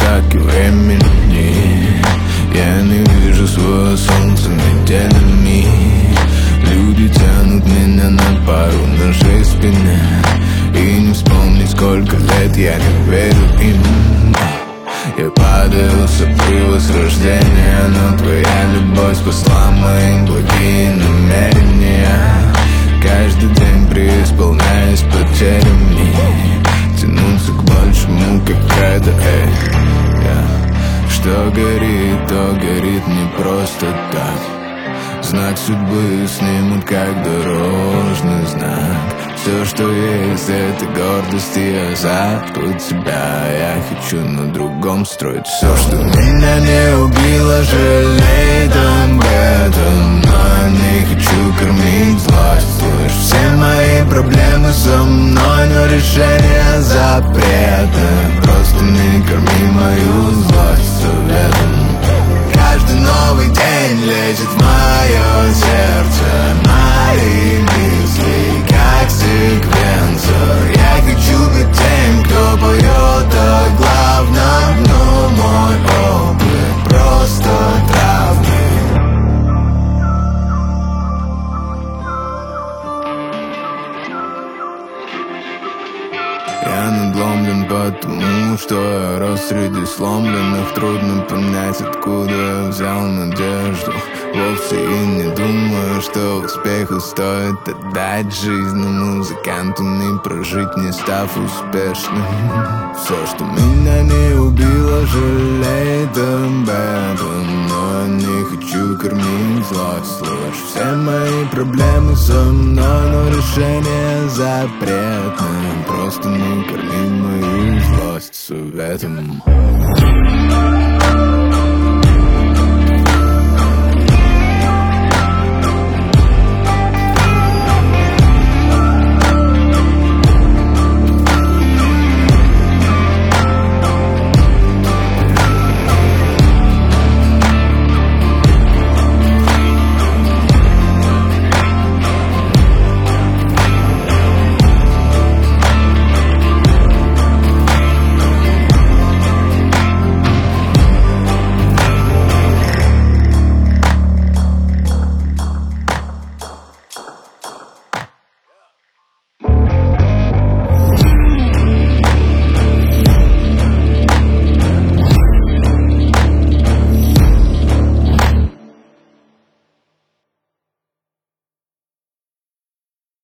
остатки времени. Я не вижу свое солнце неделями. Люди тянут меня на пару ножей в спине. И не вспомнить, сколько лет я не верю им. Я падаю с обрыва с рождения, но твоя любовь спасла мои благие намерения. Каждый день преисполняясь потерями, тянуться к большему, как это, Что горит, то горит не просто так. Знак судьбы снимут, как дорожный знак. Все, что есть, это гордость и азарт. Под тебя я хочу на другом строить все, что меня не убило, жалеет об этом. Но не хочу кормить злость. Слышь, все мои проблемы со мной, но решение запретно. Просто не корми мою злость советом. Каждый новый день лезет в мое сердце. Мои мысли как секвенсор. Я хочу быть тем, кто поет о главном, но мой опыт просто травмы. Я надломлен, потому что я рос среди сломленных. Трудно понять, откуда я взял надежду. Вовсе и не думаю, что успеху стоит отдать жизнь. Но музыканту не прожить, не став успешным. Все, что меня не убило, жалеет об этом. Но не хочу кормить злость. Слышь, все мои проблемы со мной, но решение запретно. Просто не корми мою злость советом.